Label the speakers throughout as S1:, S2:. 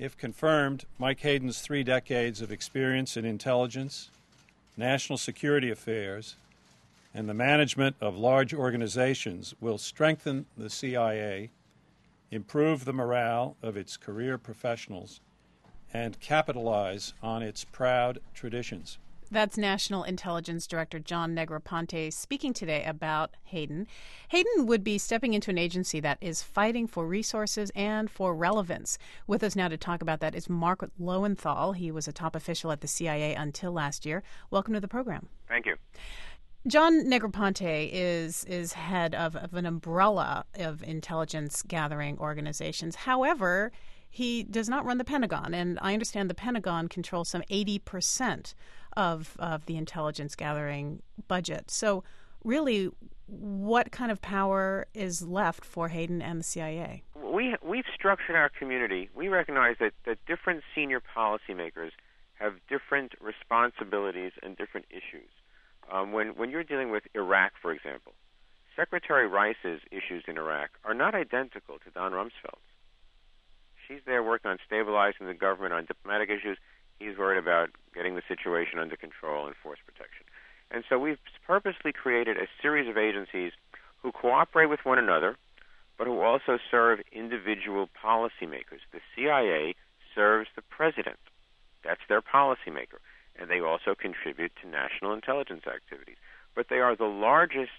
S1: If confirmed, Mike Hayden's 3 decades of experience in intelligence, national security affairs, and the management of large organizations will strengthen the CIA, improve the morale of its career professionals, and capitalize on its proud traditions.
S2: That's National Intelligence Director John Negroponte speaking today about Hayden. Hayden would be stepping into an agency that is fighting for resources and for relevance. With us now to talk about that is Mark Lowenthal. He was a top official at the CIA until last year. Welcome to the program.
S3: Thank you.
S2: John Negroponte is head of an umbrella of intelligence gathering organizations. However, he does not run the Pentagon, and I understand the Pentagon controls some 80% of the intelligence gathering budget. So really, what kind of power is left for Hayden and the CIA?
S3: We've structured our community. We recognize that different senior policymakers have different responsibilities and different issues. When you're dealing with Iraq, for example, Secretary Rice's issues in Iraq are not identical to Don Rumsfeld's. She's there working on stabilizing the government on diplomatic issues. He's worried about getting the situation under control and force protection. And so we've purposely created a series of agencies who cooperate with one another, but who also serve individual policymakers. The CIA serves the president. That's their policymaker. And they also contribute to national intelligence activities. But they are the largest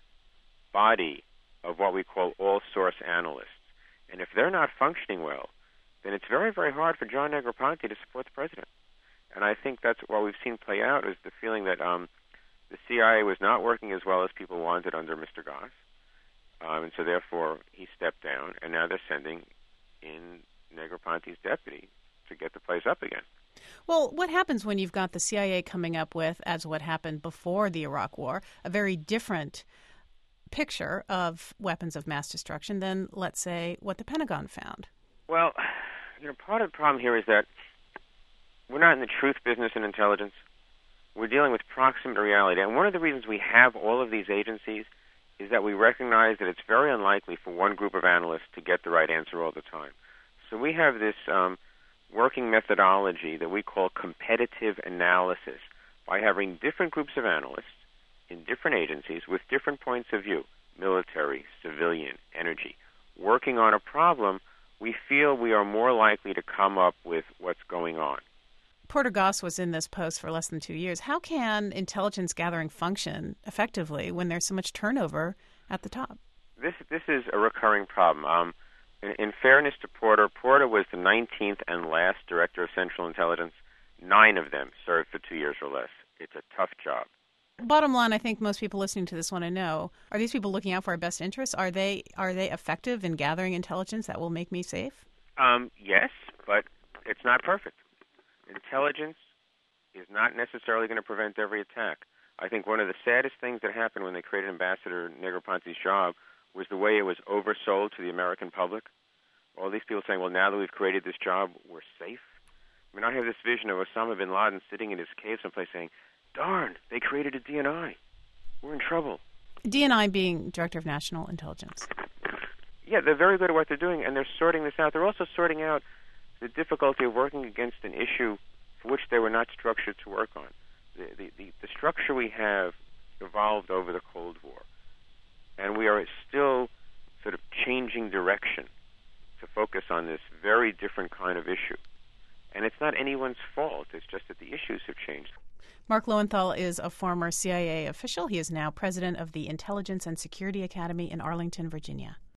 S3: body of what we call all-source analysts. And if they're not functioning well, then it's very, very hard for John Negroponte to support the president. And I think that's what we've seen play out is the feeling that the CIA was not working as well as people wanted under Mr. Goss. And so therefore he stepped down, and now they're sending in Negroponte's deputy to get the place up again.
S2: Well, what happens when you've got the CIA coming up with, as what happened before the Iraq War, a very different picture of weapons of mass destruction than, let's say, what the Pentagon found?
S3: Well, part of the problem here is that we're not in the truth business in intelligence. We're dealing with proximate reality. And one of the reasons we have all of these agencies is that we recognize that it's very unlikely for one group of analysts to get the right answer all the time. So we have this working methodology that we call competitive analysis by having different groups of analysts in different agencies with different points of view, military, civilian, energy, working on a problem. We feel we are more likely to come up with what's going on.
S2: Porter Goss was in this post for less than 2 years. How can intelligence gathering function effectively when there's so much turnover at the top?
S3: This is a recurring problem. In fairness to Porter, Porter was the 19th and last director of Central Intelligence. 9 of them served for 2 years or less. It's a tough job.
S2: Bottom line, I think most people listening to this want to know, are these people looking out for our best interests? Are they effective in gathering intelligence that will make me safe?
S3: Yes, but it's not perfect. Intelligence is not necessarily going to prevent every attack. I think one of the saddest things that happened when they created Ambassador Negroponte's job was the way it was oversold to the American public. All these people saying, well, now that we've created this job, we're safe. I mean, I have this vision of Osama bin Laden sitting in his cave someplace saying, darn, they created a DNI. We're in trouble.
S2: DNI being Director of National Intelligence.
S3: Yeah, they're very good at what they're doing, and they're sorting this out. They're also sorting out the difficulty of working against an issue for which they were not structured to work on. The structure we have evolved over the Cold War, and we are still sort of changing direction to focus on this very different kind of issue. And it's not anyone's fault. It's just that the issues have changed.
S2: Mark Lowenthal is a former CIA official. He is now president of the Intelligence and Security Academy in Arlington, Virginia.